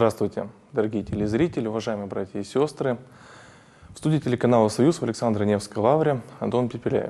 Здравствуйте, дорогие телезрители, уважаемые братья и сестры. В студии телеканала «Союз» в Александро-Невской лавре Антон Пепеляев.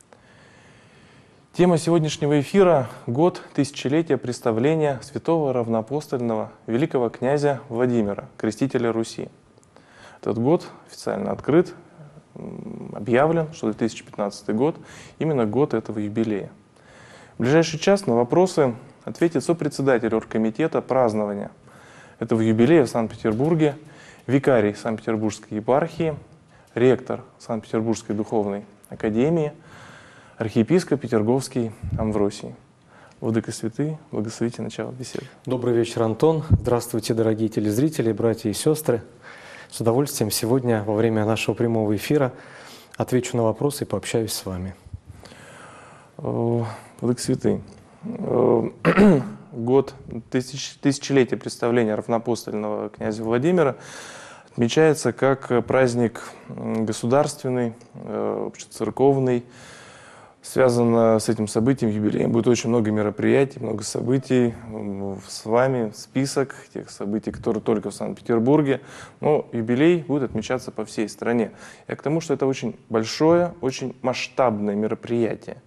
Тема сегодняшнего эфира – год тысячелетия представления святого равноапостольного великого князя Владимира, крестителя Руси. Этот год официально открыт, объявлен, что 2015 год – именно год этого юбилея. В ближайший час на вопросы ответит сопредседатель оргкомитета празднования этого юбилея в Санкт-Петербурге, викарий Санкт-Петербургской епархии, ректор Санкт-Петербургской духовной академии, архиепископ Петерговский Амвросий. Владыка святый, благословите начало беседы. Добрый вечер, Антон. Здравствуйте, дорогие телезрители, братья и сестры. С удовольствием сегодня во время нашего прямого эфира отвечу на вопросы и пообщаюсь с вами. Владыка святый, год тысячелетия представления равноапостольного князя Владимира отмечается как праздник государственный, общецерковный. Связано с этим событием, юбилеем, будет очень много мероприятий, много событий. С вами список тех событий, которые только в Санкт-Петербурге. Но юбилей будет отмечаться по всей стране. Я к тому, что это очень большое, очень масштабное мероприятие.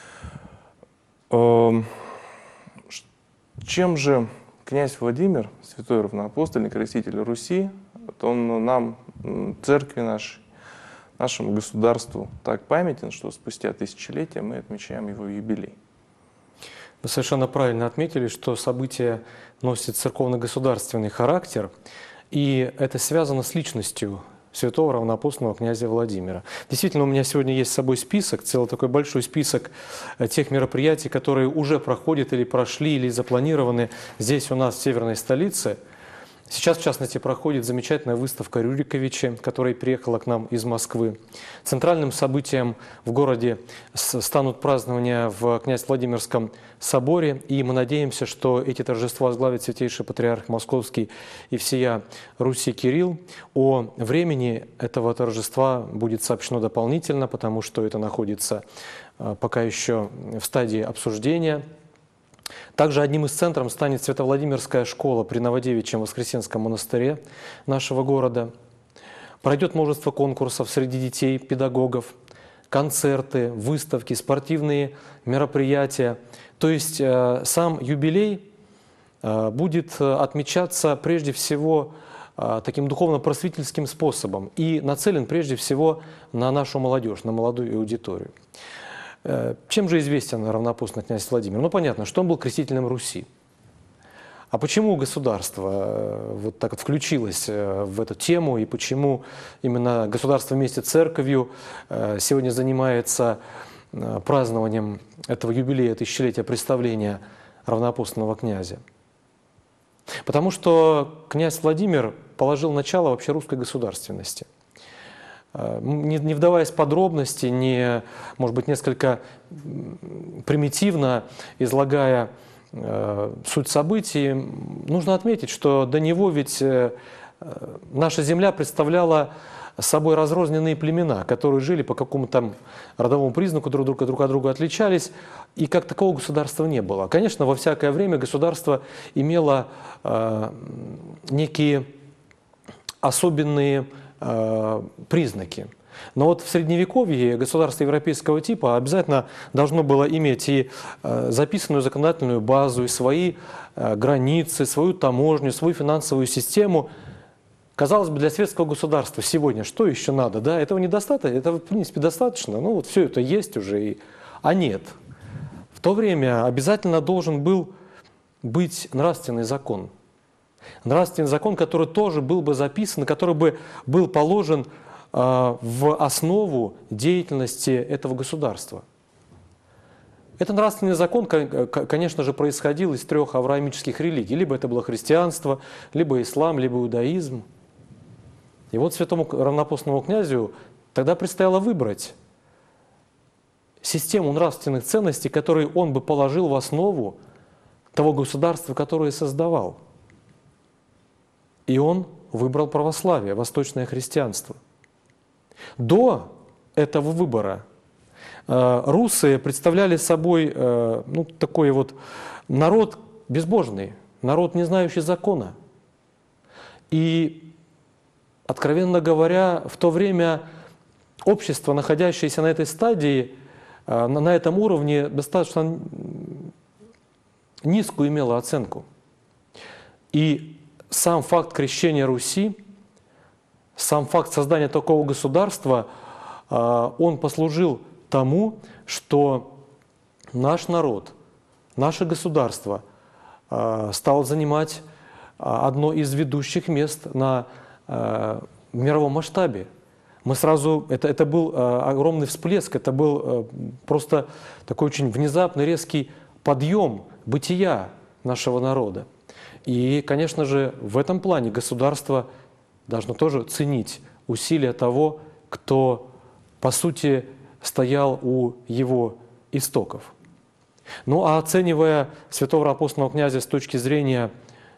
Чем же князь Владимир, святой равноапостольный креститель Руси, он нам, церкви нашей, нашему государству так памятен, что спустя тысячелетия мы отмечаем его юбилей? Вы совершенно правильно отметили, что событие носит церковно-государственный характер, и это связано с личностью святого равноапостольного князя Владимира. Действительно, у меня сегодня есть с собой список, целый такой большой список тех мероприятий, которые уже проходят или прошли, или запланированы здесь у нас в северной столице. Сейчас, в частности, проходит замечательная выставка Рюриковича, которая приехала к нам из Москвы. Центральным событием в городе станут празднования в Князь-Владимирском соборе, и мы надеемся, что эти торжества возглавит святейший патриарх Московский и всея Руси Кирилл. О времени этого торжества будет сообщено дополнительно, потому что это находится пока еще в стадии обсуждения. Также одним из центров станет Свято-Владимирская школа при Новодевичьем Воскресенском монастыре нашего города. Пройдет множество конкурсов среди детей, педагогов, концерты, выставки, спортивные мероприятия. То есть сам юбилей будет отмечаться прежде всего таким духовно-просветительским способом и нацелен прежде всего на нашу молодежь, на молодую аудиторию. Чем же известен равноапостольный князь Владимир? Ну, понятно, что он был крестителем Руси. А почему государство вот так вот включилось в эту тему, и почему именно государство вместе с церковью сегодня занимается празднованием этого юбилея, тысячелетия представления равноапостольного князя? Потому что князь Владимир положил начало вообще русской государственности. Не вдаваясь в подробности, может быть, несколько примитивно излагая суть событий, нужно отметить, что до него ведь наша земля представляла собой разрозненные племена, которые жили по какому-то родовому признаку, друг от друга отличались, и как такового государства не было. Конечно, во всякое время государство имело некие особенные признаки. Но вот в Средневековье государство европейского типа обязательно должно было иметь и записанную законодательную базу, и свои границы, свою таможню, свою финансовую систему. Казалось бы, для светского государства сегодня что еще надо? Да? Этого недостаточно, этого в принципе достаточно, ну вот все это есть уже. А нет. В то время обязательно должен был быть нравственный закон. Нравственный закон, который тоже был бы записан, который бы был положен в основу деятельности этого государства. Этот нравственный закон, конечно же, происходил из трех авраамических религий. Либо это было христианство, либо ислам, либо иудаизм. И вот святому равноапостольному князю тогда предстояло выбрать систему нравственных ценностей, которые он бы положил в основу того государства, которое создавал. И он выбрал православие, восточное христианство. До этого выбора русы представляли собой такой вот народ безбожный, народ, не знающий закона. И, откровенно говоря, в то время общество, находящееся на этой стадии, на этом уровне, достаточно низкую имело оценку. И сам факт крещения Руси, сам факт создания такого государства, он послужил тому, что наш народ, наше государство стало занимать одно из ведущих мест в мировом масштабе. Мы сразу, это был огромный всплеск, это был просто такой очень внезапный, резкий подъем бытия нашего народа. И, конечно же, в этом плане государство должно тоже ценить усилия того, кто, по сути, стоял у его истоков. Ну а оценивая святого апостольного князя с точки зрения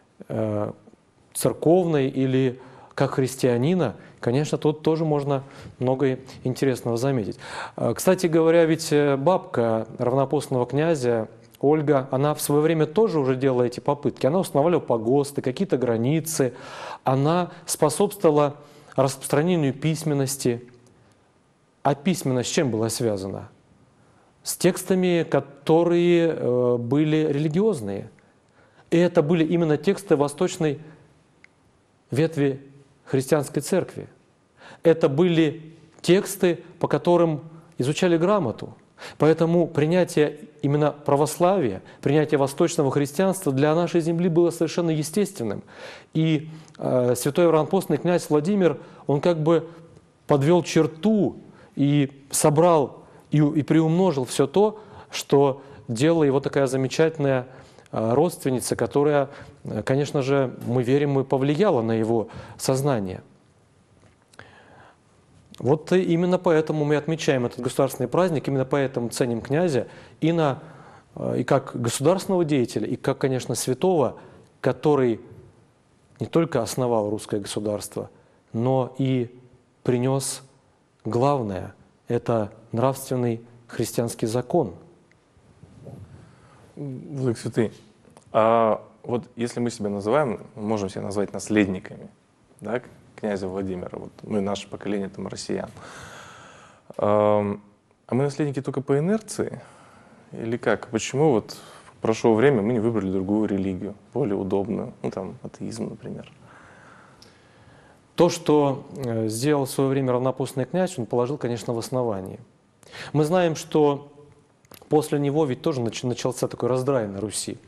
церковной или как христианина, конечно, тут тоже можно многое интересного заметить. Кстати говоря, ведь бабка равноапостольного князя Ольга, она в свое время тоже уже делала эти попытки. Она устанавливала погосты, какие-то границы, она способствовала распространению письменности. А письменность с чем была связана? С текстами, которые были религиозные. И это были именно тексты восточной ветви христианской церкви. Это были тексты, по которым изучали грамоту. Поэтому принятие именно православия, принятие восточного христианства для нашей земли было совершенно естественным. И святой равноапостольный князь Владимир, он как бы подвел черту и собрал и приумножил все то, что делала его такая замечательная родственница, которая, конечно же, мы верим, и повлияла на его сознание. Вот именно поэтому мы отмечаем этот государственный праздник, именно поэтому ценим князя и как государственного деятеля, и как, конечно, святого, который не только основал русское государство, но и принес главное – это нравственный христианский закон. Владыка Святый, а вот если мы себя называем, можем себя назвать наследниками, да, князя Владимира, вот мы, наше поколение там россиян, а мы наследники только по инерции? Или как? Почему вот прошло время, мы не выбрали другую религию, более удобную, ну там атеизм, например? То, что сделал в свое время равноапостольный князь, он положил, конечно, в основании. Мы знаем, что после него ведь тоже начался такой раздрай на Руси.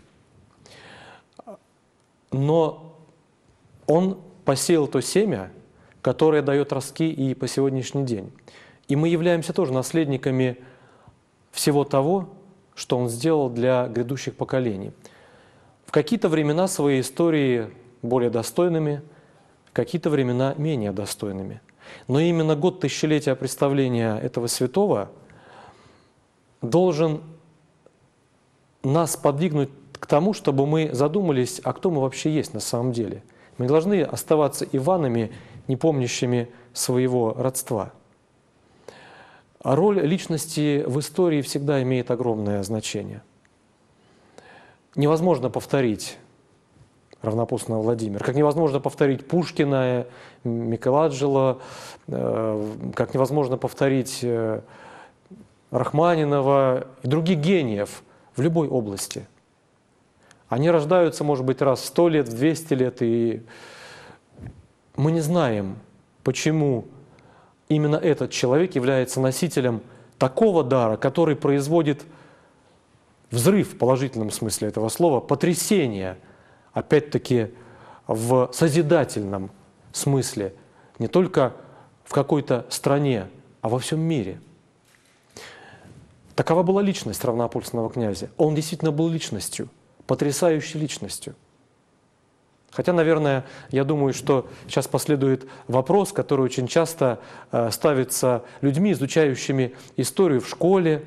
Но он посеял то семя, которое дает ростки и по сегодняшний день. И мы являемся тоже наследниками всего того, что он сделал для грядущих поколений. В какие-то времена своей истории более достойными, в какие-то времена менее достойными. Но именно год тысячелетия представления этого святого должен нас подвигнуть к тому, чтобы мы задумались, а кто мы вообще есть на самом деле. Мы не должны оставаться Иванами, не помнящими своего родства. А роль личности в истории всегда имеет огромное значение. Невозможно повторить равноапостольного Владимира, как невозможно повторить Пушкина, Микеланджело, как невозможно повторить Рахманинова и других гениев в любой области. Они рождаются, может быть, раз в 100 лет, в 200 лет, и мы не знаем, почему именно этот человек является носителем такого дара, который производит взрыв в положительном смысле этого слова, потрясение, опять-таки в созидательном смысле, не только в какой-то стране, а во всем мире. Такова была личность равноапостольного князя. Он действительно был личностью, потрясающей личностью. Хотя, наверное, я думаю, что сейчас последует вопрос, который очень часто ставится людьми, изучающими историю в школе,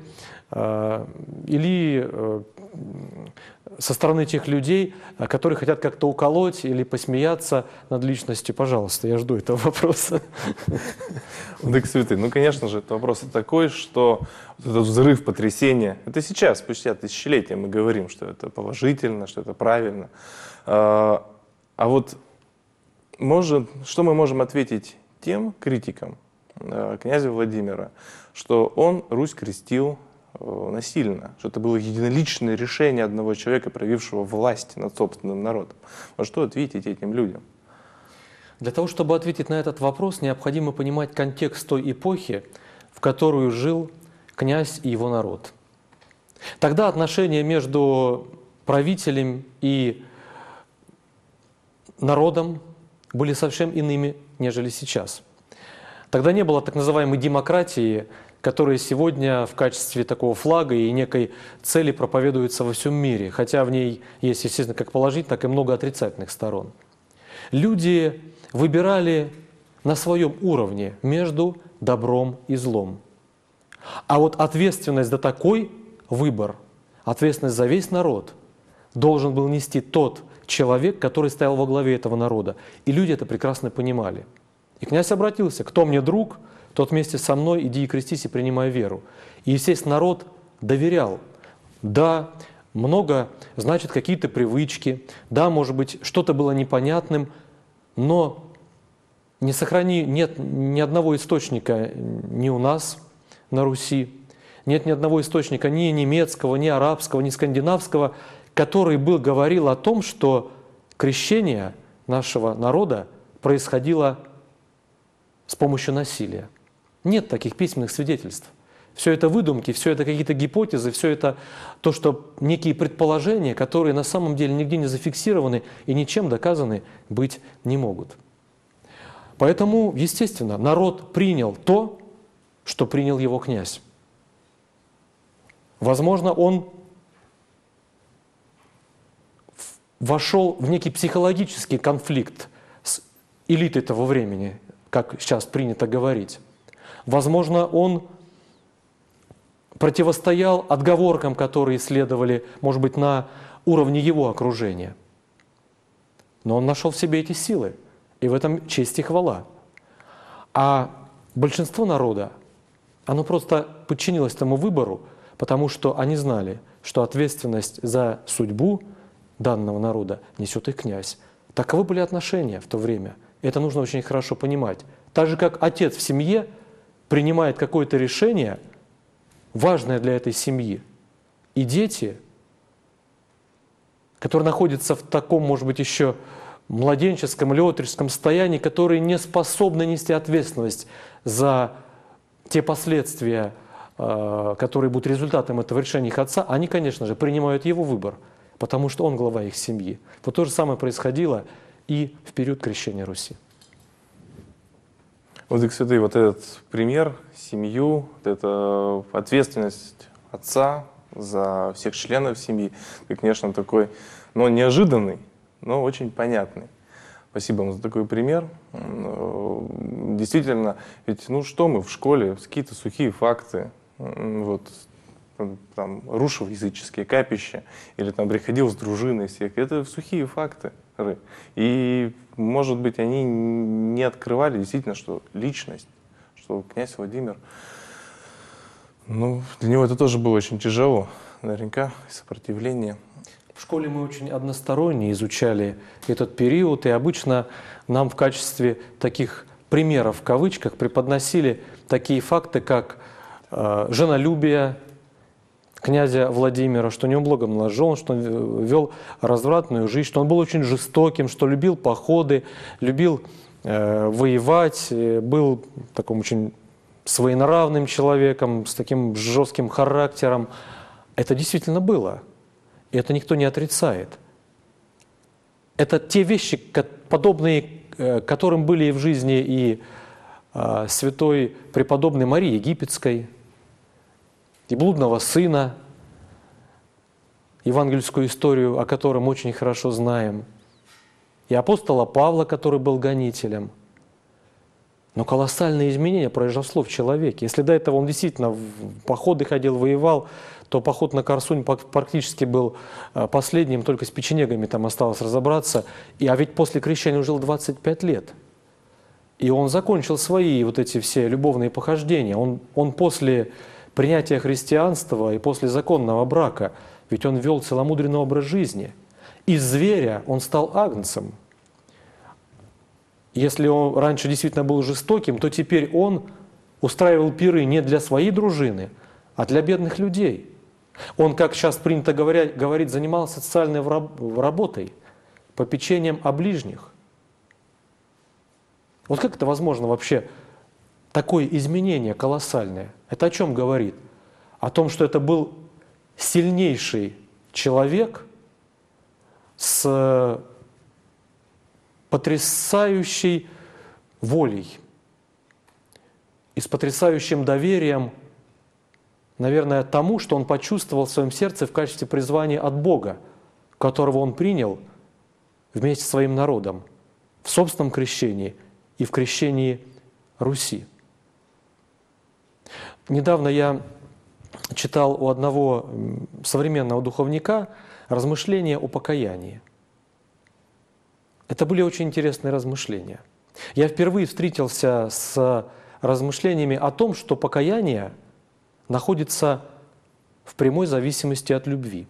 или со стороны тех людей, которые хотят как-то уколоть или посмеяться над личностью. Пожалуйста, я жду этого вопроса. Владыка Святый, ну, конечно же, это вопрос такой, что вот этот взрыв потрясения, это сейчас, спустя тысячелетия мы говорим, что это положительно, что это правильно. А вот Что мы можем ответить тем критикам князя Владимира, что он Русь крестил насильно, что это было единоличное решение одного человека, проявившего власть над собственным народом? Что ответить этим людям? Для того, чтобы ответить на этот вопрос, необходимо понимать контекст той эпохи, в которую жил князь и его народ. Тогда отношения между правителем и народом были совсем иными, нежели сейчас. Тогда не было так называемой демократии, которая сегодня в качестве такого флага и некой цели проповедуется во всем мире, хотя в ней есть, естественно, как положительных, так и много отрицательных сторон. Люди выбирали на своем уровне между добром и злом. А вот ответственность за такой выбор, ответственность за весь народ должен был нести тот человек, который стоял во главе этого народа. И люди это прекрасно понимали. И князь обратился: кто мне друг, тот вместе со мной иди и крестись и принимай веру. И, естественно, народ доверял. Да, много, значит, какие-то привычки, да, может быть, что-то было непонятным, но нет ни одного источника ни у нас на Руси, нет ни одного источника ни немецкого, ни арабского, ни скандинавского, который говорил о том, что крещение нашего народа происходило с помощью насилия. Нет таких письменных свидетельств. Все это выдумки, все это какие-то гипотезы, все это то, что некие предположения, которые на самом деле нигде не зафиксированы и ничем доказаны быть не могут. Поэтому, естественно, народ принял то, что принял его князь. Возможно, он вошел в некий психологический конфликт с элитой того времени, как сейчас принято говорить. Возможно, он противостоял отговоркам, которые следовали, может быть, на уровне его окружения. Но он нашел в себе эти силы, и в этом честь и хвала. А большинство народа, оно просто подчинилось тому выбору, потому что они знали, что ответственность за судьбу данного народа несет их князь. Таковы были отношения в то время. Это нужно очень хорошо понимать. Так же, как отец в семье принимает какое-то решение, важное для этой семьи, и дети, которые находятся в таком, может быть, еще младенческом или отроческом состоянии, которые не способны нести ответственность за те последствия, которые будут результатом этого решения их отца, они, конечно же, принимают его выбор, потому что он глава их семьи. Вот то же самое происходило и в период крещения Руси. Вот, кстати, вот этот пример, семью, вот эта ответственность отца за всех членов семьи, конечно, такой, но неожиданный, но очень понятный. Спасибо вам за такой пример. Действительно, ведь что мы в школе, какие-то сухие факты, вот, там, рушил языческие капища, или там приходил с дружиной всех, это сухие факты. И, может быть, они не открывали действительно, что личность, что князь Владимир, для него это тоже было очень тяжело, наверняка, сопротивление. В школе мы очень односторонне изучали этот период, и обычно нам в качестве таких примеров, в кавычках, преподносили такие факты, как женолюбие князя Владимира, что у него много было жен, что он вел развратную жизнь, что он был очень жестоким, что любил походы, любил воевать, был таким очень своенравным человеком, с таким жестким характером. Это действительно было. И это никто не отрицает. Это те вещи, подобные которым были и в жизни и святой преподобной Марии Египетской, и блудного сына, евангельскую историю, о котором очень хорошо знаем, и апостола Павла, который был гонителем. Но колоссальные изменения произошло в человеке. Если до этого он действительно в походы ходил, воевал, то поход на Корсунь практически был последним, только с печенегами там осталось разобраться. А ведь после крещения он жил 25 лет. И он закончил свои вот эти все любовные похождения. Он после принятия христианства и после законного брака, ведь он вел целомудренный образ жизни. Из зверя он стал агнцем. Если он раньше действительно был жестоким, то теперь он устраивал пиры не для своей дружины, а для бедных людей. Он, как сейчас принято говорить, занимался социальной работой, попечением о ближних. Вот как это возможно вообще, такое изменение колоссальное? Это о чем говорит? О том, что это был сильнейший человек с потрясающей волей и с потрясающим доверием, наверное, тому, что он почувствовал в своем сердце в качестве призвания от Бога, которого он принял вместе со своим народом в собственном крещении и в крещении Руси. Недавно я читал у одного современного духовника размышления о покаянии. Это были очень интересные размышления. Я впервые встретился с размышлениями о том, что покаяние находится в прямой зависимости от любви.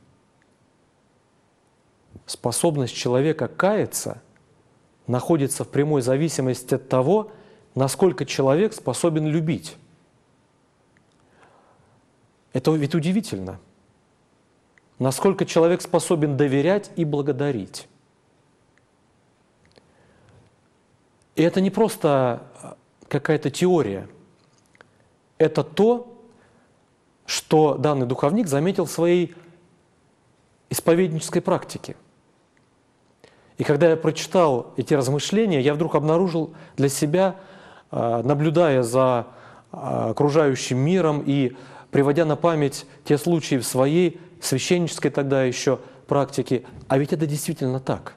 Способность человека каяться находится в прямой зависимости от того, насколько человек способен любить. Это ведь удивительно. Насколько человек способен доверять и благодарить. И это не просто какая-то теория. Это то, что данный духовник заметил в своей исповеднической практике. И когда я прочитал эти размышления, я вдруг обнаружил для себя, наблюдая за окружающим миром и приводя на память те случаи в своей священнической тогда еще практике, а ведь это действительно так.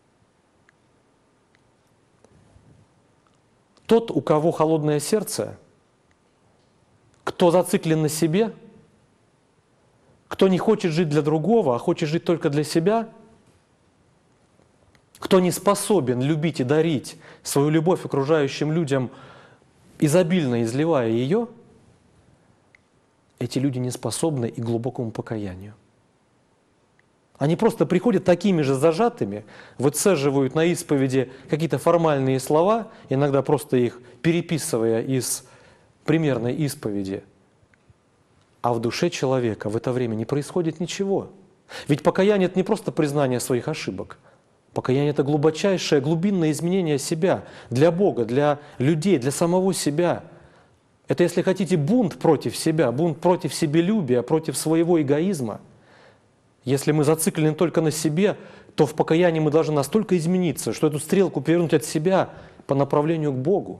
Тот, у кого холодное сердце, кто зациклен на себе, кто не хочет жить для другого, а хочет жить только для себя, кто не способен любить и дарить свою любовь окружающим людям, изобильно изливая ее, эти люди не способны и к глубокому покаянию. Они просто приходят такими же зажатыми, выцеживают на исповеди какие-то формальные слова, иногда просто их переписывая из примерной исповеди. А в душе человека в это время не происходит ничего. Ведь покаяние – это не просто признание своих ошибок. Покаяние – это глубочайшее, глубинное изменение себя для Бога, для людей, для самого себя. Это, если хотите, бунт против себя, бунт против себелюбия, против своего эгоизма. Если мы зациклены только на себе, то в покаянии мы должны настолько измениться, что эту стрелку повернуть от себя по направлению к Богу.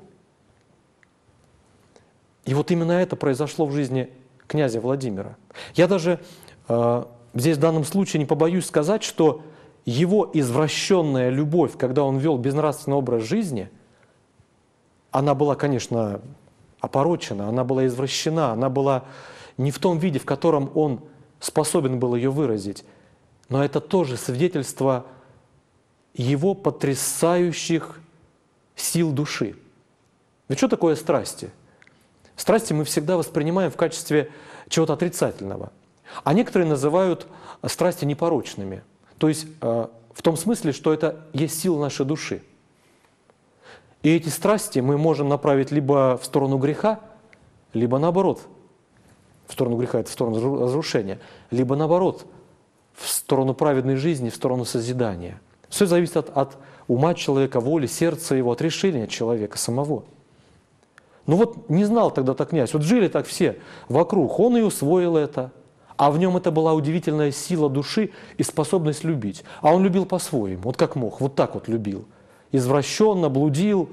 И вот именно это произошло в жизни князя Владимира. Я даже здесь в данном случае не побоюсь сказать, что его извращенная любовь, когда он вел безнравственный образ жизни, она была, конечно, опорочена, она была извращена, она была не в том виде, в котором он способен был ее выразить. Но это тоже свидетельство его потрясающих сил души. Ведь что такое страсти? Страсти мы всегда воспринимаем в качестве чего-то отрицательного. А некоторые называют страсти непорочными. То есть в том смысле, что это есть сила нашей души. И эти страсти мы можем направить либо в сторону греха, либо наоборот. В сторону греха – это в сторону разрушения. Либо наоборот, в сторону праведной жизни, в сторону созидания. Все зависит от ума человека, воли, сердца его, от решения человека самого. Ну вот не знал тогда-то князь. Вот жили так все вокруг. Он и усвоил это. А в нем это была удивительная сила души и способность любить. А он любил по-своему, вот как мог, вот так вот любил. Извращенно, блудил.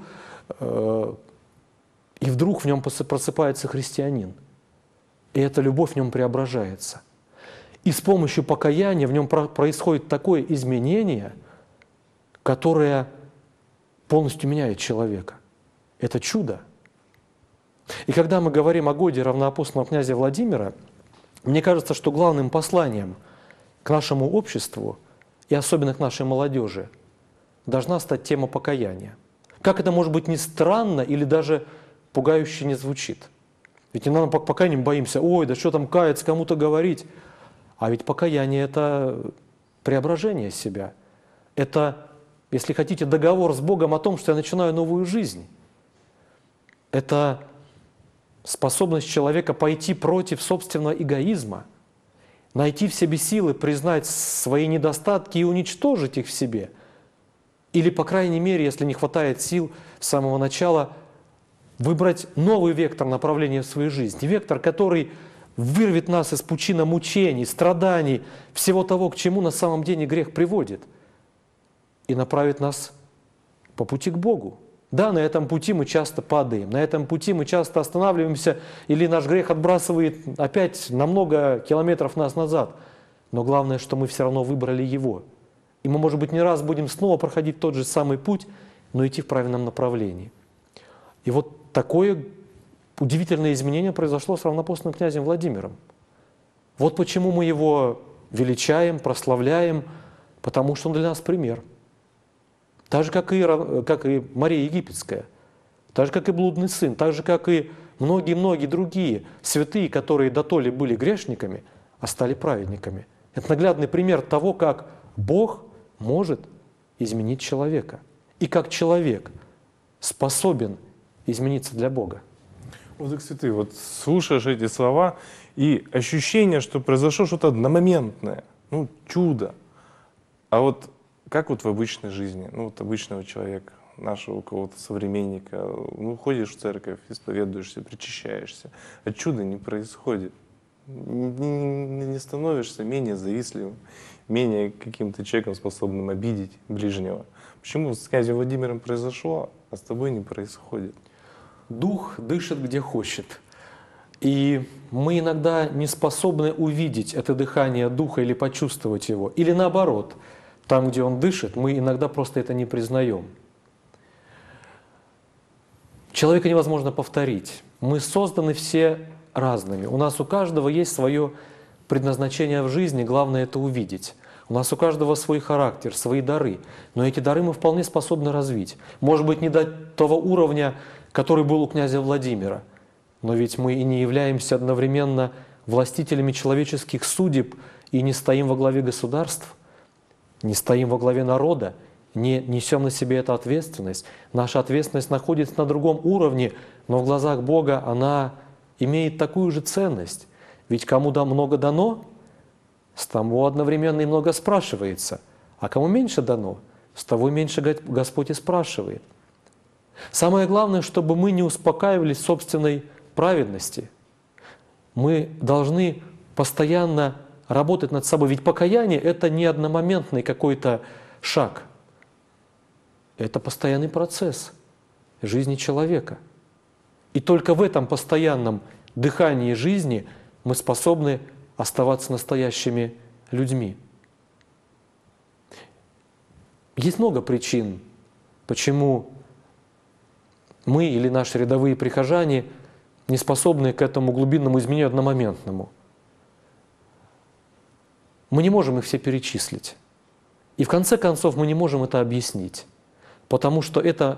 И вдруг в нем просыпается христианин. И эта любовь в нем преображается. И с помощью покаяния в нем происходит такое изменение, которое полностью меняет человека. Это чудо. И когда мы говорим о годе равноапостольного князя Владимира, мне кажется, что главным посланием к нашему обществу и особенно к нашей молодежи должна стать тема покаяния. Как это, может быть, ни странно или даже пугающе не звучит. Ведь иногда мы покаянием боимся, ой, да что там каяться, кому-то говорить. А ведь покаяние – это преображение себя. Это если хотите, договор с Богом о том, что я начинаю новую жизнь. Это способность человека пойти против собственного эгоизма, найти в себе силы, признать свои недостатки и уничтожить их в себе. Или, по крайней мере, если не хватает сил с самого начала, выбрать новый вектор направления в своей жизни. Вектор, который вырвет нас из пучины мучений, страданий, всего того, к чему на самом деле грех приводит, и направит нас по пути к Богу. Да, на этом пути мы часто падаем, на этом пути мы часто останавливаемся, или наш грех отбрасывает опять на много километров нас назад. Но главное, что мы все равно выбрали Его. И мы, может быть, не раз будем снова проходить тот же самый путь, но идти в правильном направлении. И вот такое удивительное изменение произошло с равноапостольным князем Владимиром. Вот почему мы его величаем, прославляем, потому что он для нас пример. Так же, как и Мария Египетская, так же, как и блудный сын, так же, как и многие-многие другие святые, которые дотоле были грешниками, а стали праведниками. Это наглядный пример того, как Бог может изменить человека. И как человек способен измениться для Бога. Вот, святые, вот слушаешь эти слова, и ощущение, что произошло что-то одномоментное, ну, чудо. А вот как вот в обычной жизни, ну, вот обычного человека, нашего кого-то современника, ну, ходишь в церковь, исповедуешься, причащаешься, а чуда не происходит. Не становишься менее завистливым, менее каким-то человеком, способным обидеть ближнего. Почему с князем Владимиром произошло, а с тобой не происходит? Дух дышит где хочет. И мы иногда не способны увидеть это дыхание Духа или почувствовать его. Или наоборот, там, где он дышит, мы иногда просто это не признаем. Человека невозможно повторить. Мы созданы все разными. У нас у каждого есть свое предназначение в жизни, главное это увидеть. У нас у каждого свой характер, свои дары. Но эти дары мы вполне способны развить. Может быть, не до того уровня, который был у князя Владимира. Но ведь мы и не являемся одновременно властителями человеческих судеб и не стоим во главе государств, не стоим во главе народа, не несем на себе эту ответственность. Наша ответственность находится на другом уровне, но в глазах Бога она имеет такую же ценность. Ведь кому много дано, с того одновременно и много спрашивается. А кому меньше дано, с того меньше Господь и спрашивает. Самое главное, чтобы мы не успокаивались в собственной праведности. Мы должны постоянно работать над собой. Ведь покаяние – это не одномоментный какой-то шаг. Это постоянный процесс жизни человека. И только в этом постоянном дыхании жизни мы способны оставаться настоящими людьми. Есть много причин, почему мы или наши рядовые прихожане не способны к этому глубинному изменению одномоментному. Мы не можем их все перечислить. И в конце концов мы не можем это объяснить, потому что это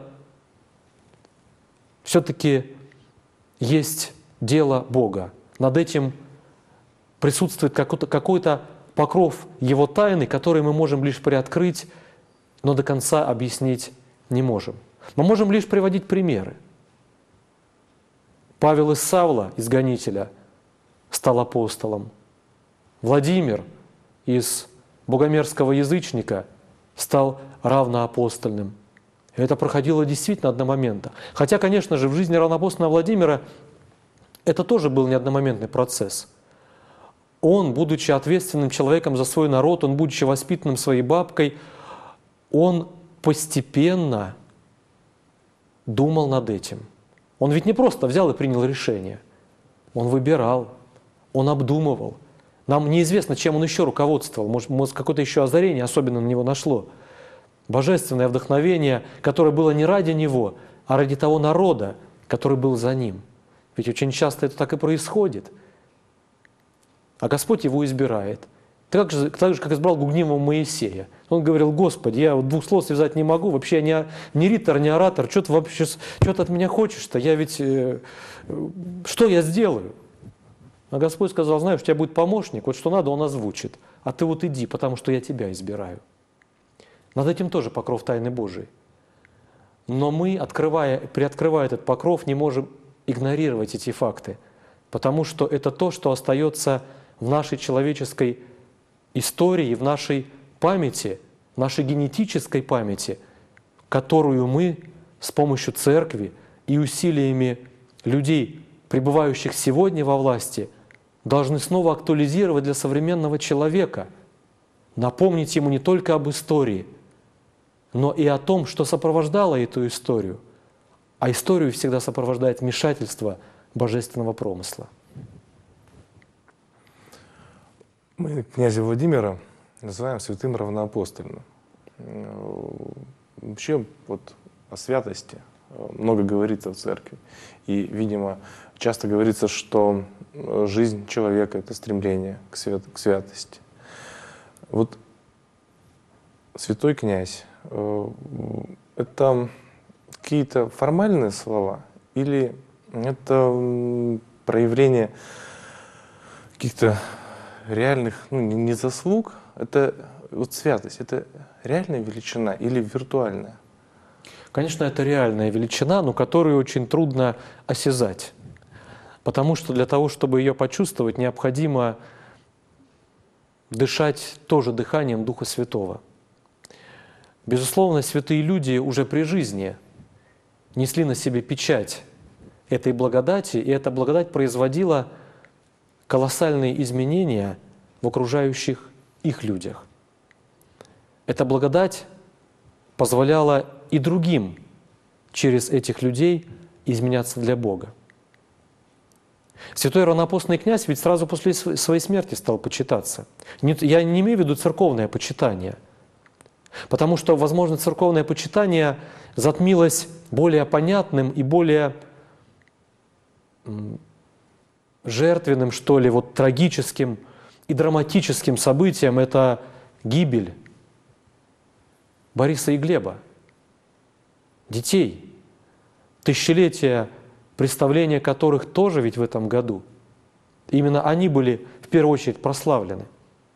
все-таки есть дело Бога. Над этим присутствует какой-то покров Его тайны, который мы можем лишь приоткрыть, но до конца объяснить не можем. Мы можем лишь приводить примеры. Павел из Савла, изгонителя, стал апостолом. Владимир из богомерзкого язычника стал равноапостольным. И это проходило действительно одномоментно. Хотя, конечно же, в жизни равноапостольного Владимира это тоже был не одномоментный процесс. Он, будучи ответственным человеком за свой народ, он, будучи воспитанным своей бабкой, он постепенно думал над этим. Он ведь не просто взял и принял решение. Он выбирал, он обдумывал. Нам неизвестно, чем он еще руководствовал. Может, какое-то еще озарение особенно на него нашло. Божественное вдохновение, которое было не ради него, а ради того народа, который был за ним. Ведь очень часто это так и происходит. А Господь его избирает. Так же, как избрал гугнивого Моисея. Он говорил: Господи, я вот 2 слов связать не могу, вообще я не ритор, не оратор, что ты от меня хочешь-то? Я ведь, что я сделаю? А Господь сказал: знаешь, у тебя будет помощник, вот что надо, он озвучит. А ты вот иди, потому что я тебя избираю. Над этим тоже покров тайны Божией. Но мы, приоткрывая этот покров, не можем игнорировать эти факты, потому что это то, что остается в нашей человеческой истории, в нашей памяти, в нашей генетической памяти, которую мы с помощью церкви и усилиями людей, пребывающих сегодня во власти, должны снова актуализировать для современного человека, напомнить ему не только об истории, но и о том, что сопровождало эту историю. А историю всегда сопровождает вмешательство божественного промысла. Мы князя Владимира называем святым равноапостольным. Вообще вот о святости много говорится в церкви. И, видимо, часто говорится, что жизнь человека — это стремление к святости. Вот святой князь — это какие-то формальные слова или это проявление каких-то реальных, не заслуг? Это вот святость — это реальная величина или виртуальная? Конечно, это реальная величина, но которую очень трудно осязать. Потому что для того, чтобы ее почувствовать, необходимо дышать тоже дыханием Духа Святого. Безусловно, святые люди уже при жизни несли на себе печать этой благодати, и эта благодать производила колоссальные изменения в окружающих их людях. Эта благодать позволяла и другим через этих людей изменяться для Бога. Святой равноапостольный князь ведь сразу после своей смерти стал почитаться. Я не имею в виду церковное почитание, потому что, возможно, церковное почитание затмилось более понятным и более жертвенным, что ли, вот трагическим и драматическим событием — это гибель Бориса и Глеба, детей, тысячелетия представления которых тоже ведь в этом году. Именно они были в первую очередь прославлены.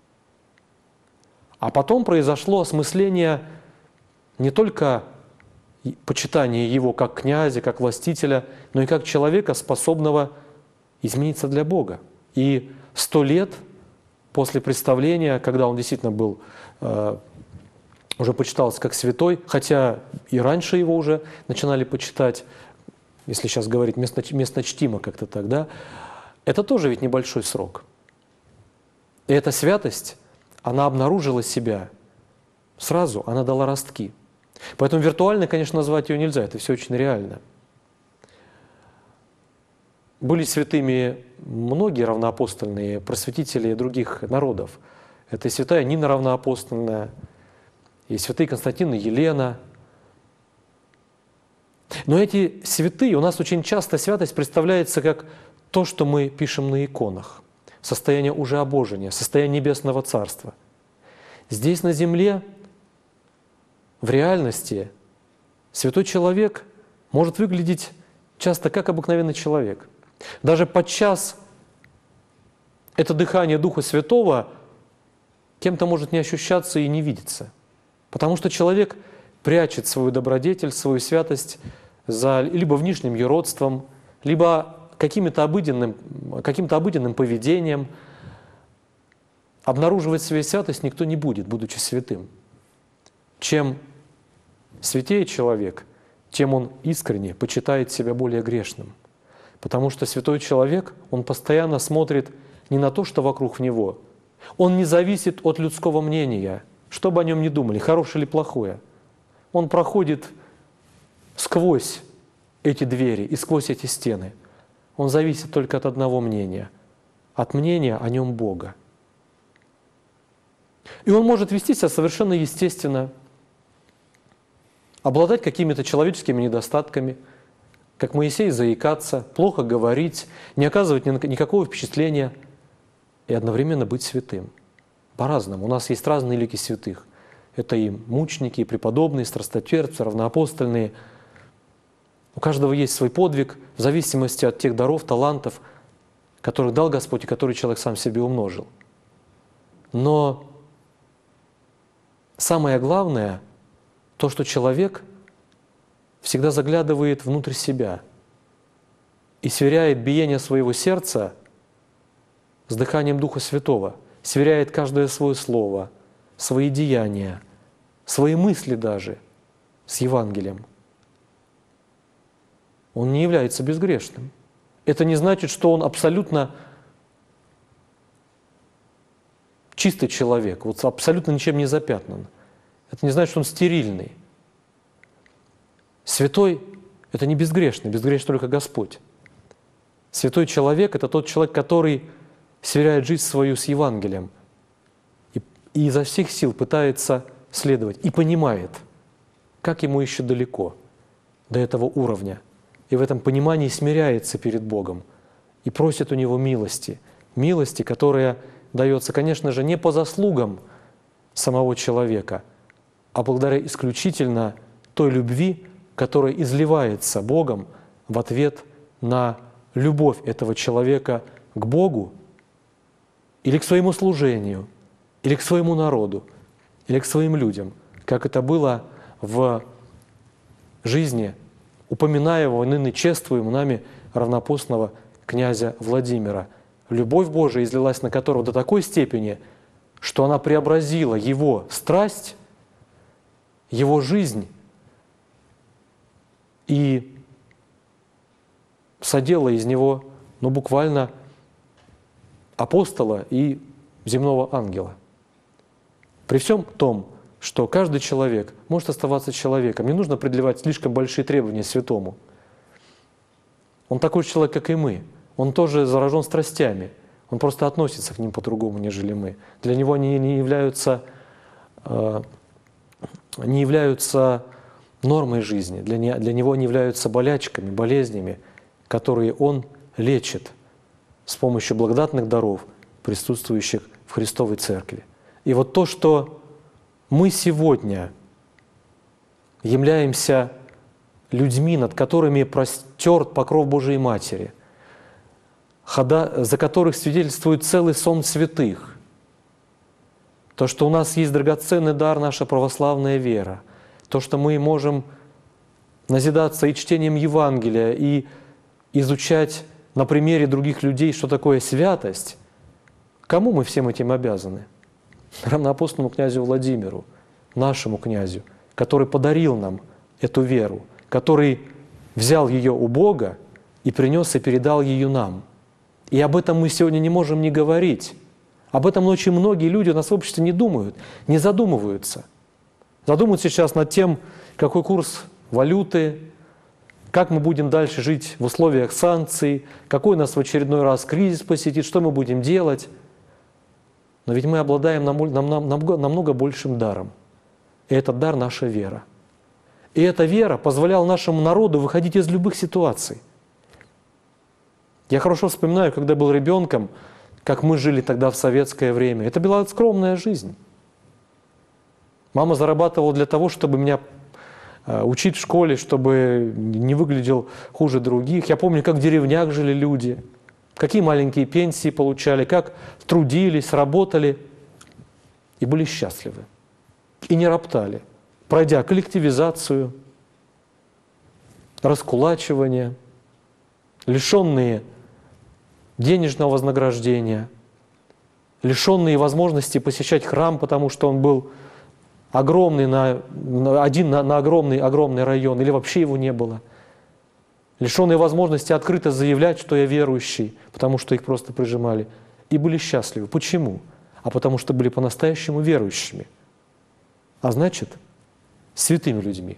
А потом произошло осмысление не только почитания его как князя, как властителя, но и как человека, способного измениться для Бога. И 100 лет после представления, когда он действительно был, уже почитался как святой, хотя и раньше его уже начинали почитать, если сейчас говорить местночтимо как-то так, да, это тоже ведь небольшой срок. И эта святость, она обнаружила себя сразу, она дала ростки. Поэтому виртуально, конечно, назвать ее нельзя, это все очень реально. Были святыми многие равноапостольные просветители других народов. Это и святая Нина равноапостольная, и святые Константин и Елена. Но эти святые, у нас очень часто святость представляется как то, что мы пишем на иконах. Состояние уже обожения, состояние небесного царства. Здесь на земле, в реальности, святой человек может выглядеть часто как обыкновенный человек. Даже подчас это дыхание Духа Святого кем-то может не ощущаться и не видеться. Потому что человек прячет свою добродетель, свою святость за либо внешним юродством, либо каким-то обыденным поведением. Обнаруживать свою святость никто не будет, будучи святым. Чем святее человек, тем он искренне почитает себя более грешным. Потому что святой человек, он постоянно смотрит не на то, что вокруг него. Он не зависит от людского мнения, что бы о нем ни думали, хорошее или плохое. Он проходит сквозь эти двери и сквозь эти стены. Он зависит только от одного мнения, от мнения о нем Бога. И он может вести себя совершенно естественно, обладать какими-то человеческими недостатками, как Моисей, заикаться, плохо говорить, не оказывать никакого впечатления и одновременно быть святым. По-разному. У нас есть разные лики святых. Это и мученики, и преподобные, и страстотерпцы, равноапостольные. У каждого есть свой подвиг в зависимости от тех даров, талантов, которых дал Господь и которые человек сам себе умножил. Но самое главное то, что человек всегда заглядывает внутрь себя и сверяет биение своего сердца с дыханием Духа Святого, сверяет каждое свое слово, свои деяния, свои мысли даже с Евангелием. Он не является безгрешным. Это не значит, что он абсолютно чистый человек, вот абсолютно ничем не запятнан. Это не значит, что он стерильный. Святой – это не безгрешный, безгрешный только Господь. Святой человек – это тот человек, который сверяет жизнь свою с Евангелием и изо всех сил пытается следовать и понимает, как ему еще далеко до этого уровня. И в этом понимании смиряется перед Богом и просит у Него милости. Милости, которая дается, конечно же, не по заслугам самого человека, а благодаря исключительно той любви, которая изливается Богом в ответ на любовь этого человека к Богу или к своему служению, или к своему народу, или к своим людям, как это было в жизни упоминаемого, ныне чествуемого нами равнопостного князя Владимира. Любовь Божия излилась на которого до такой степени, что она преобразила его страсть, его жизнь и содела из него, буквально апостола и земного ангела. При всем том, что каждый человек может оставаться человеком, не нужно предъявлять слишком большие требования святому. Он такой же человек, как и мы. Он тоже заражен страстями. Он просто относится к ним по-другому, нежели мы. Для него они не являются нормой жизни. Для него они являются болячками, болезнями, которые он лечит с помощью благодатных даров, присутствующих в Христовой Церкви. И вот то, что мы сегодня являемся людьми, над которыми простерт покров Божией Матери, за которых свидетельствует целый сон святых, то, что у нас есть драгоценный дар, наша православная вера, то, что мы можем назидаться и чтением Евангелия, и изучать на примере других людей, что такое святость, кому мы всем этим обязаны? Равноапостольному князю Владимиру, нашему князю, который подарил нам эту веру, который взял ее у Бога и принес и передал ее нам. И об этом мы сегодня не можем не говорить. Об этом очень многие люди у нас в обществе не думают, не задумываются. Задумываются сейчас над тем, какой курс валюты, как мы будем дальше жить в условиях санкций, какой нас в очередной раз кризис посетит, что мы будем делать. Но ведь мы обладаем намного большим даром. И этот дар – наша вера. И эта вера позволяла нашему народу выходить из любых ситуаций. Я хорошо вспоминаю, когда был ребенком, как мы жили тогда в советское время. Это была скромная жизнь. Мама зарабатывала для того, чтобы меня учить в школе, чтобы не выглядел хуже других. Я помню, как в деревнях жили люди, какие маленькие пенсии получали, как трудились, работали и были счастливы. И не роптали, пройдя коллективизацию, раскулачивание, лишенные денежного вознаграждения, лишенные возможности посещать храм, потому что он был огромный на огромный район, или вообще его не было. Лишенные возможности открыто заявлять, что я верующий, потому что их просто прижимали. И были счастливы. Почему? А потому что были по-настоящему верующими. А значит, святыми людьми.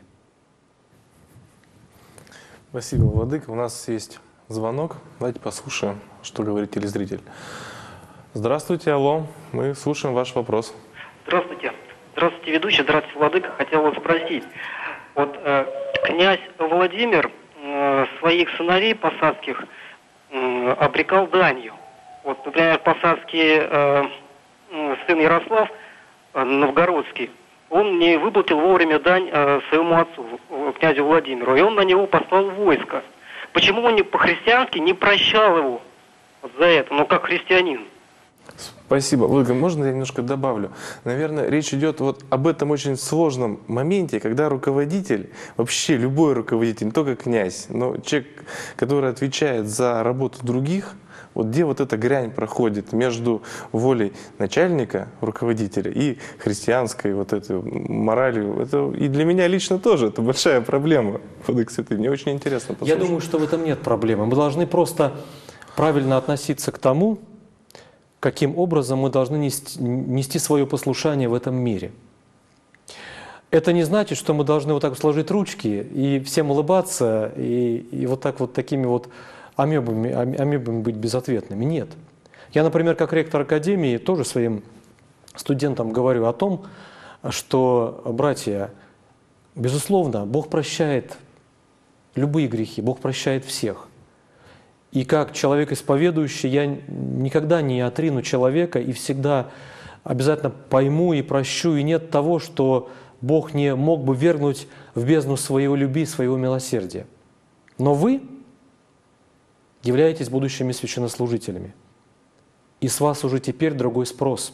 Спасибо, Владыка. У нас есть звонок. Давайте послушаем, что говорит телезритель. Здравствуйте, алло. Мы слушаем ваш вопрос. Здравствуйте. Здравствуйте, ведущий. Здравствуйте, Владыка. Хотел вас спросить. Вот князь Владимир своих сыновей посадских обрекал данью. Вот, например, посадский сын Ярослав Новгородский, он не выплатил вовремя дань своему отцу, князю Владимиру, и он на него послал войско. Почему он по-христиански не прощал его за это, как христианин? Спасибо. Ольга, можно я немножко добавлю? Наверное, речь идет вот об этом очень сложном моменте, когда руководитель, вообще любой руководитель, не только князь, но человек, который отвечает за работу других, вот где вот эта грань проходит между волей начальника, руководителя и христианской вот этой моралью. Это и для меня лично тоже это большая проблема. Мне очень интересно послушать. Я думаю, что в этом нет проблемы. Мы должны просто правильно относиться к тому, каким образом мы должны нести свое послушание в этом мире. Это не значит, что мы должны вот так сложить ручки и всем улыбаться, и вот так вот такими вот амебами быть безответными. Нет. Я, например, как ректор академии тоже своим студентам говорю о том, что, братья, безусловно, Бог прощает любые грехи, Бог прощает всех. И как человек исповедующий, я никогда не отрину человека и всегда обязательно пойму и прощу. И нет того, что Бог не мог бы вергнуть в бездну своего любви, своего милосердия. Но вы являетесь будущими священнослужителями. И с вас уже теперь другой спрос.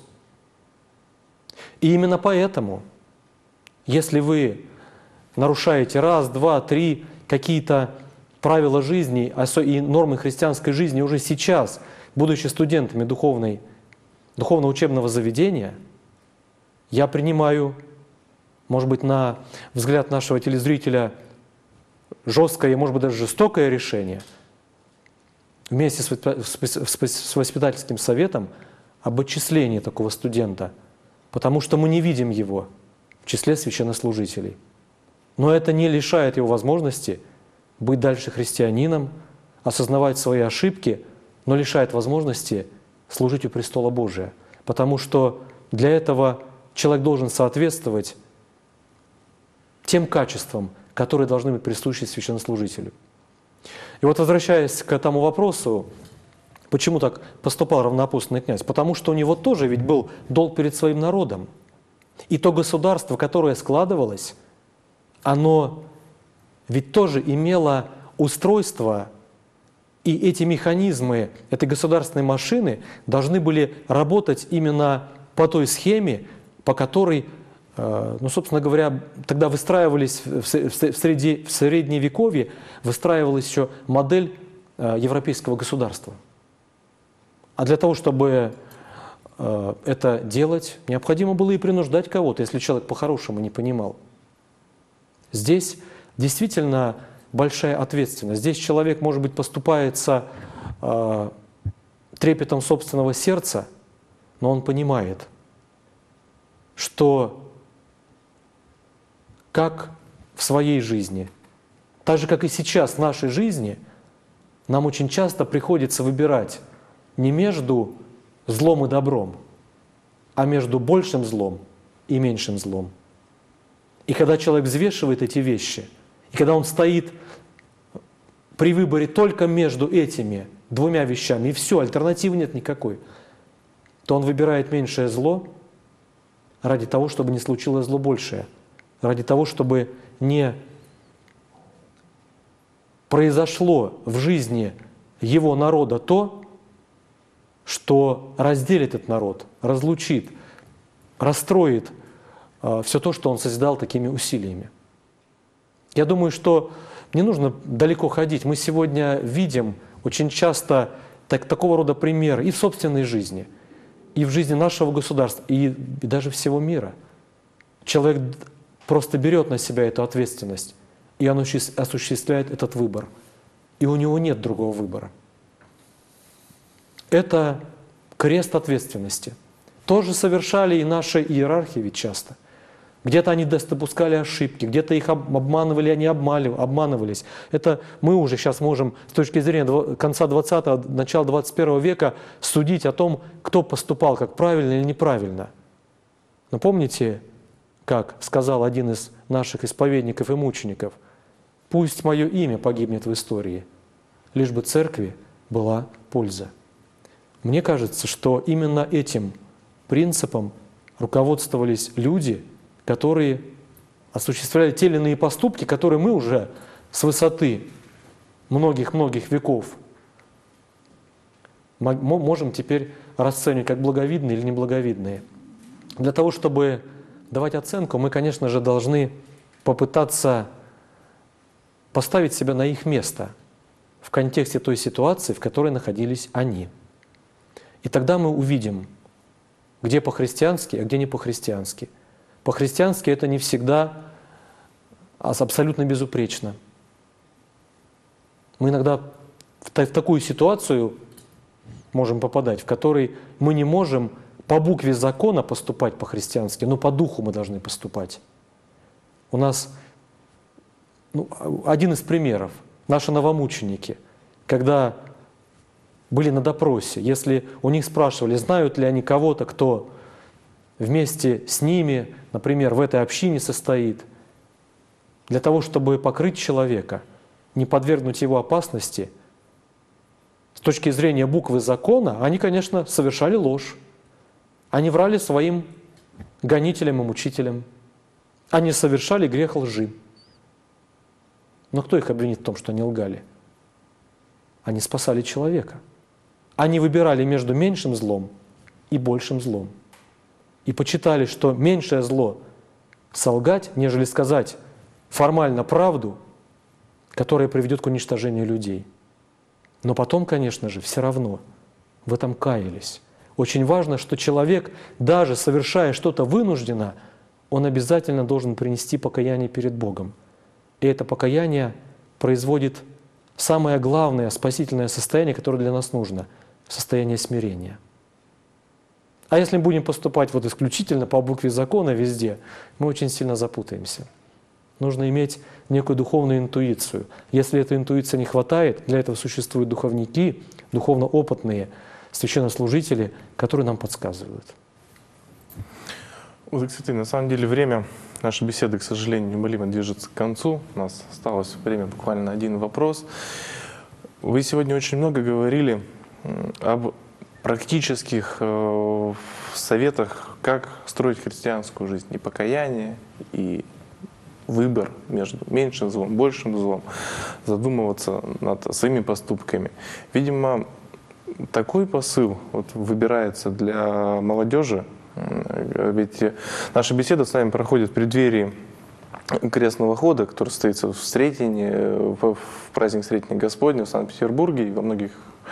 И именно поэтому, если вы нарушаете раз, два, три какие-то правила жизни и нормы христианской жизни уже сейчас, будучи студентами духовно-учебного заведения, я принимаю, может быть, на взгляд нашего телезрителя, жесткое и, может быть, даже жестокое решение вместе с воспитательским советом об отчислении такого студента, потому что мы не видим его в числе священнослужителей. Но это не лишает его возможности быть дальше христианином, осознавать свои ошибки, но лишает возможности служить у престола Божия. Потому что для этого человек должен соответствовать тем качествам, которые должны быть присущи священнослужителю. И вот возвращаясь к тому вопросу, почему так поступал равноапостольный князь? Потому что у него тоже ведь был долг перед своим народом. И то государство, которое складывалось, оно ведь тоже имело устройство, и эти механизмы этой государственной машины должны были работать именно по той схеме, по которой, собственно говоря, тогда выстраивались в Средневековье, выстраивалась еще модель европейского государства. А для того, чтобы это делать, необходимо было и принуждать кого-то, если человек по-хорошему не понимал. Здесь действительно большая ответственность. Здесь человек, может быть, поступается трепетом собственного сердца, но он понимает, что как в своей жизни, так же, как и сейчас в нашей жизни, нам очень часто приходится выбирать не между злом и добром, а между большим злом и меньшим злом. И когда человек взвешивает эти вещи, и когда он стоит при выборе только между этими двумя вещами, и все, альтернативы нет никакой, то он выбирает меньшее зло ради того, чтобы не случилось зло большее, ради того, чтобы не произошло в жизни его народа то, что разделит этот народ, разлучит, расстроит все то, что он созидал такими усилиями. Я думаю, что не нужно далеко ходить. Мы сегодня видим очень часто такого рода примеры и в собственной жизни, и в жизни нашего государства, и даже всего мира. Человек просто берет на себя эту ответственность, и он осуществляет этот выбор. И у него нет другого выбора. Это крест ответственности. Тоже совершали и наши иерархи ведь часто. Где-то они допускали ошибки, где-то их обманывали, они обманывались. Это мы уже сейчас можем с точки зрения конца 20-го, начала 21 века судить о том, кто поступал как правильно или неправильно. Но помните, как сказал один из наших исповедников и мучеников: «Пусть мое имя погибнет в истории, лишь бы церкви была польза». Мне кажется, что именно этим принципом руководствовались люди, которые осуществляли те или иные поступки, которые мы уже с высоты многих-многих веков можем теперь расценивать как благовидные или неблаговидные. Для того, чтобы давать оценку, мы, конечно же, должны попытаться поставить себя на их место в контексте той ситуации, в которой находились они. И тогда мы увидим, где по-христиански, а где не по-христиански. По-христиански это не всегда абсолютно безупречно. Мы иногда в такую ситуацию можем попадать, в которой мы не можем по букве закона поступать по-христиански, но по духу мы должны поступать. У нас один из примеров. Наши новомученики, когда были на допросе, если у них спрашивали, знают ли они кого-то, кто вместе с ними, например, в этой общине состоит, для того, чтобы покрыть человека, не подвергнуть его опасности, с точки зрения буквы закона, они, конечно, совершали ложь. Они врали своим гонителям и мучителям. Они совершали грех лжи. Но кто их обвинит в том, что они лгали? Они спасали человека. Они выбирали между меньшим злом и большим злом. И почитали, что меньшее зло солгать, нежели сказать формально правду, которая приведет к уничтожению людей. Но потом, конечно же, все равно в этом каялись. Очень важно, что человек, даже совершая что-то вынужденно, он обязательно должен принести покаяние перед Богом. И это покаяние производит самое главное спасительное состояние, которое для нас нужно – состояние смирения. А если мы будем поступать вот исключительно по букве закона везде, мы очень сильно запутаемся. Нужно иметь некую духовную интуицию. Если этой интуиции не хватает, для этого существуют духовники, духовно опытные священнослужители, которые нам подсказывают. Кстати, на самом деле время нашей беседы, к сожалению, неумолимо движется к концу. У нас осталось время буквально на один вопрос. Вы сегодня очень много говорили об практических советах, как строить христианскую жизнь. И покаяние, и выбор между меньшим злом, большим злом, задумываться над своими поступками. Видимо, такой посыл выбирается для молодежи. Ведь наша беседа с вами проходит в преддверии крестного хода, который состоится в Сретенье, в праздник Сретения Господня в Санкт-Петербурге и во многих.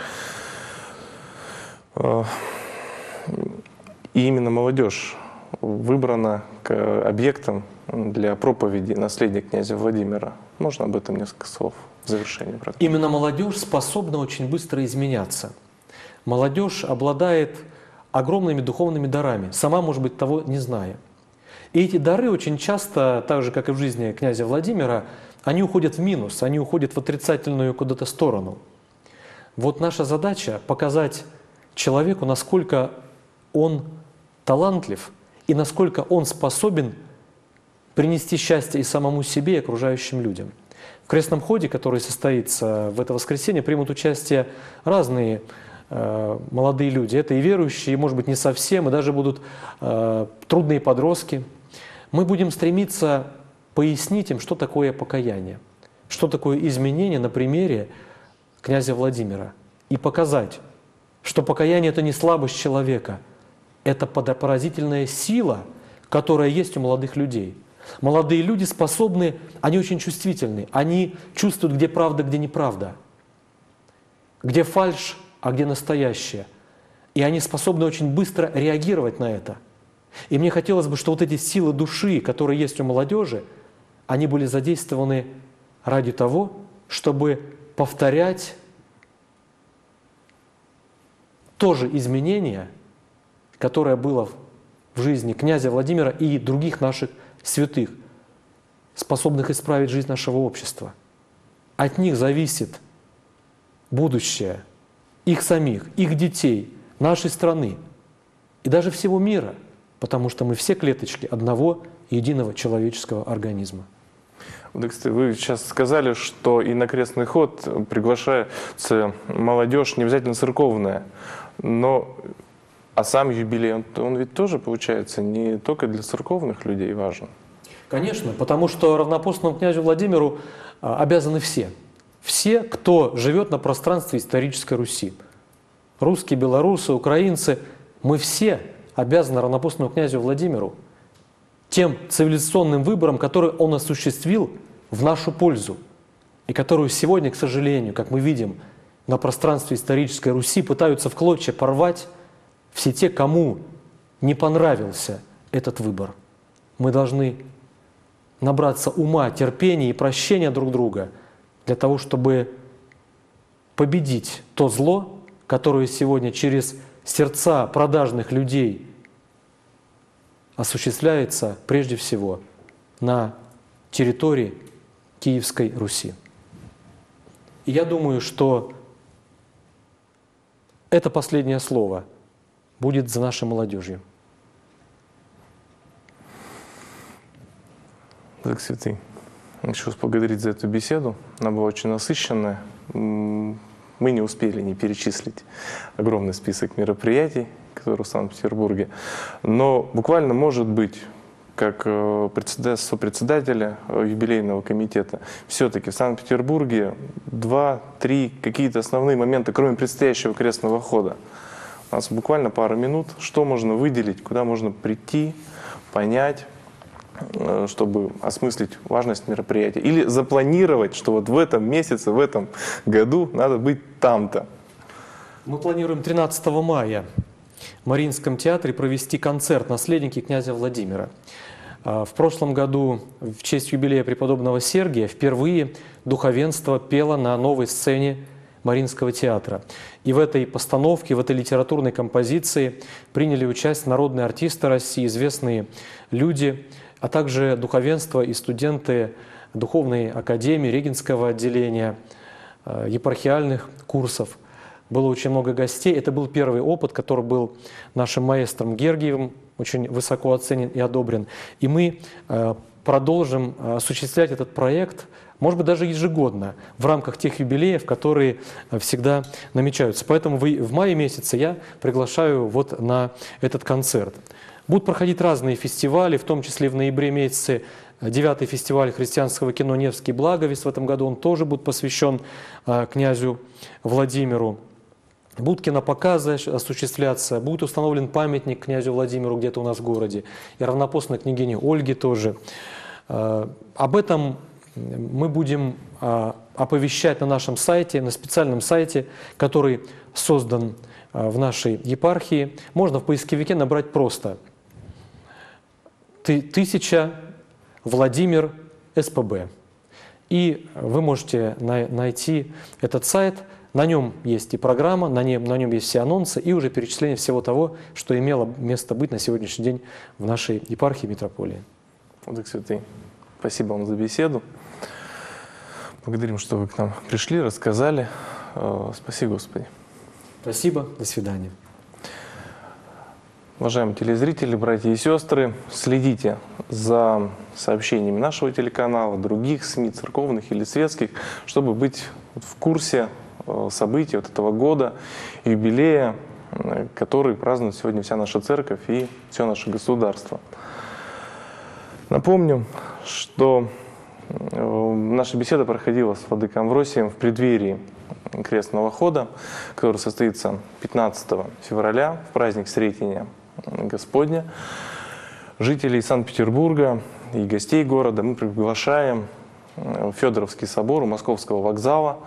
И именно молодежь выбрана объектом для проповеди наследия князя Владимира. Можно об этом несколько слов в завершение? Именно молодежь способна очень быстро изменяться. Молодежь обладает огромными духовными дарами, сама, может быть, того не зная. И эти дары очень часто, так же, как и в жизни князя Владимира, они уходят в минус, они уходят в отрицательную куда-то сторону. Вот наша задача – показать человеку, насколько он талантлив и насколько он способен принести счастье и самому себе, и окружающим людям. В крестном ходе, который состоится в это воскресенье, примут участие разные молодые люди. Это и верующие, и, может быть, не совсем, и даже будут трудные подростки. Мы будем стремиться пояснить им, что такое покаяние, что такое изменение на примере князя Владимира, и показать, что покаяние – это не слабость человека, это поразительная сила, которая есть у молодых людей. Молодые люди способны, они очень чувствительны, они чувствуют, где правда, где неправда, где фальшь, а где настоящее. И они способны очень быстро реагировать на это. И мне хотелось бы, чтобы вот эти силы души, которые есть у молодежи, они были задействованы ради того, чтобы повторять то же изменение, которое было в жизни князя Владимира и других наших святых, способных исправить жизнь нашего общества. От них зависит будущее их самих, их детей, нашей страны и даже всего мира, потому что мы все клеточки одного единого человеческого организма. Конечно, потому что равноапостольному князю Владимиру обязаны все. Все, кто живет на пространстве исторической Руси. русские, белорусы, украинцы, мы все обязаны равнопостному князю Владимиру тем цивилизационным выбором, который он осуществил в нашу пользу, и которую сегодня, к сожалению, как мы видим, на пространстве исторической Руси пытаются в клочья порвать все те, кому не понравился этот выбор. Мы должны набраться ума, терпения и прощения друг друга для того, чтобы победить то зло, которое сегодня через сердца продажных людей осуществляется прежде всего на территории Киевской Руси. И я думаю, что это последнее слово будет за нашей молодежью. Владыка Святый, хочу вас поблагодарить за эту беседу. Она была очень насыщенная. Мы не успели не перечислить огромный список мероприятий, которые в Санкт-Петербурге. Но буквально, может быть, как сопредседателя юбилейного комитета, все-таки в Санкт-Петербурге 2-3 какие-то основные моменты, кроме предстоящего крестного хода. У нас буквально пару минут. Что можно выделить, куда можно прийти, понять, чтобы осмыслить важность мероприятия? Или запланировать, что вот в этом месяце, в этом году надо быть там-то? Мы планируем 13 мая в Мариинском театре провести концерт «Наследники князя Владимира». В прошлом году в честь юбилея преподобного Сергия впервые духовенство пело на новой сцене Мариинского театра. И в этой постановке, в этой литературной композиции приняли участие народные артисты России, известные люди, а также духовенство и студенты Духовной академии, Регенского отделения, епархиальных курсов. Было очень много гостей. Это был первый опыт, который был нашим маэстром Гергиевым очень высоко оценен и одобрен. И мы продолжим осуществлять этот проект, может быть, даже ежегодно, в рамках тех юбилеев, которые всегда намечаются. Поэтому в мае месяце я приглашаю вот на этот концерт. Будут проходить разные фестивали, в том числе в ноябре месяце 9-й фестиваль христианского кино «Невский благовест». В этом году он тоже будет посвящен князю Владимиру. Будут кинопоказы осуществляться, будет установлен памятник князю Владимиру где-то у нас в городе, и равнопостной княгине Ольге тоже. Об этом мы будем оповещать на нашем сайте, на специальном сайте, который создан в нашей епархии. Можно в поисковике набрать просто «1000 Владимир СПБ». И вы можете найти этот сайт. На нем есть и программа, на нем есть все анонсы и уже перечисление всего того, что имело место быть на сегодняшний день в нашей епархии митрополии. Владыка Святый, спасибо вам за беседу. Благодарим, что вы к нам пришли, рассказали. Спасибо, Господи. Спасибо, до свидания. Уважаемые телезрители, братья и сестры, следите за сообщениями нашего телеканала, других СМИ, церковных или светских, чтобы быть в курсе событий вот этого года, юбилея, который празднует сегодня вся наша церковь и все наше государство. Напомню, что наша беседа проходила с владыкой Амвросием в преддверии крестного хода, который состоится 15 февраля, в праздник Сретения Господня. Жителей Санкт-Петербурга и гостей города мы приглашаем в Федоровский собор у Московского вокзала.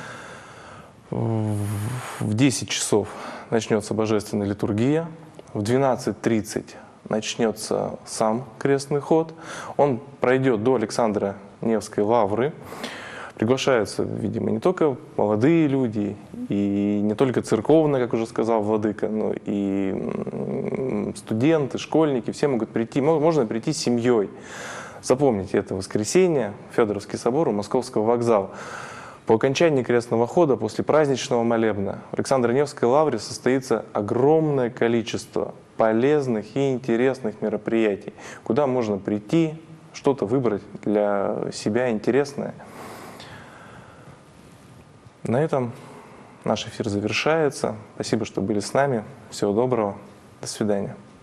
В 10 часов начнется божественная литургия, в 12:30 начнется сам крестный ход. Он пройдет до Александра Невской лавры. Приглашаются, видимо, не только молодые люди, и не только церковные, как уже сказал владыка, но и студенты, школьники, все могут прийти, можно прийти с семьей. Запомните, это воскресенье, Федоровский собор у Московского вокзала. По окончании крестного хода, после праздничного молебна, в Александро-Невской лавре состоится огромное количество полезных и интересных мероприятий, куда можно прийти, что-то выбрать для себя интересное. На этом наш эфир завершается. Спасибо, что были с нами. Всего доброго. До свидания.